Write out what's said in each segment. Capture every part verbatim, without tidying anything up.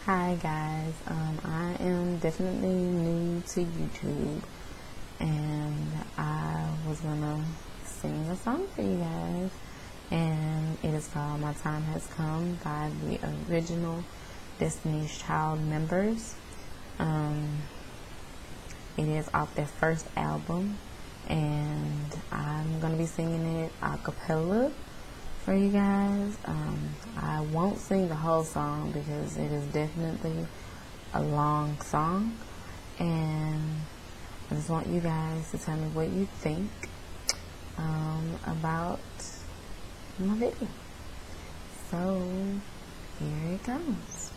Hi guys, um, I am definitely new to YouTube, and I was gonna sing a song for you guys, and it is called My Time Has Come by the original Destiny's Child members. Um, it is off their first album, and I'm gonna be singing it a cappella for you guys. Um, I won't sing the whole song because it is definitely a long song, and I just want you guys to tell me what you think um, about my video. So here it goes.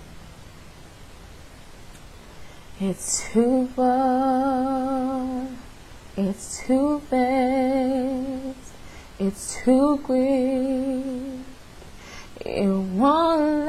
It's too far, it's too fast, it's too quick, it won't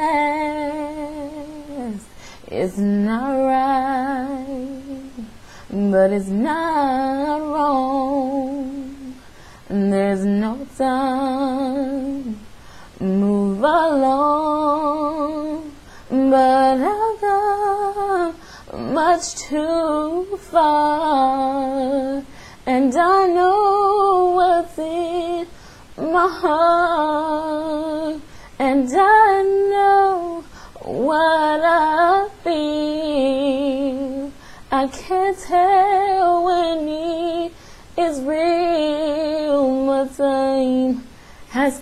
last, it's not right, but it's not wrong, there's no time, move along, but I've gone much too far, and I know what's in my heart, and I know what I feel. I can't tell when it is real. My time has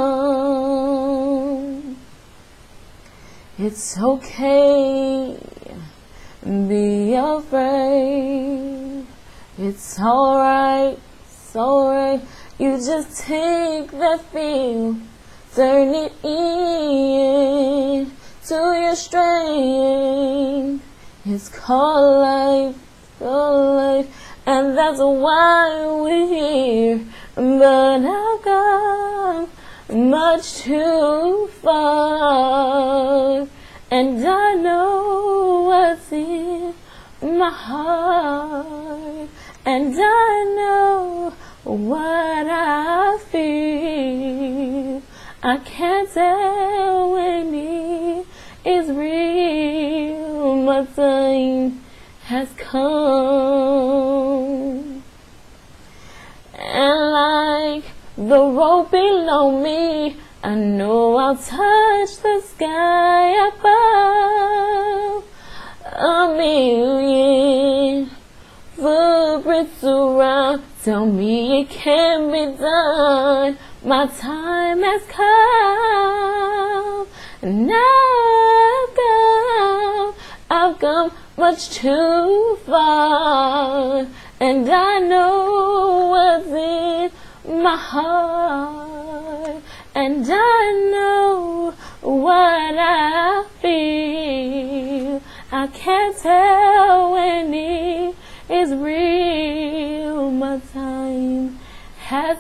come. It's okay, be afraid. It's alright, it's alright. You just take that feel, turn it in to your strength. It's called life, called life, and that's why we're here. But I've gone much too far, and I know what's in my heart, and I know what I feel. I can't tell when it is real. My time has come, and like the rope below me, I know I'll touch the sky above. A million footprints around tell me it can't be done. My time has come. Now I've come, I've come much too far, and I know what's in my heart, and I know what I feel. I can't tell when it is real. My time has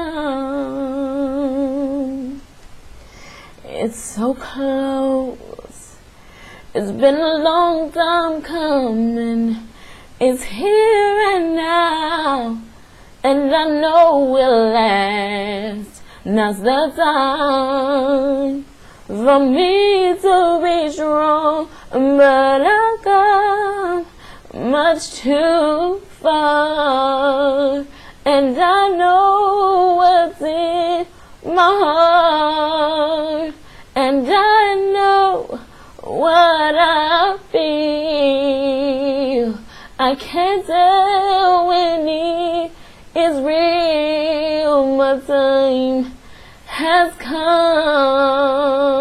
come. It's so close. It's been a long time coming. It's here and now, and I know we'll last. Now's the time for me to be strong, but I've come much too far, and I know what's in my heart, and I know what I feel. I can't tell when it is real. My time has come.